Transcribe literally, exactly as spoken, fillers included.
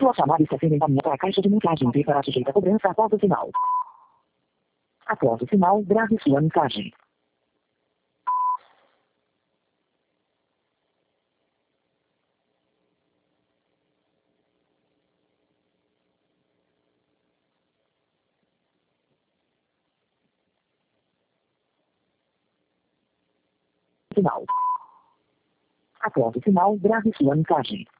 Sua chamada está sendo encaminhada para a caixa de mensagem e será sujeita a cobrança após o sinal. Após o sinal, grave sua mensagem. Sinal. Após o sinal, grave sua mensagem.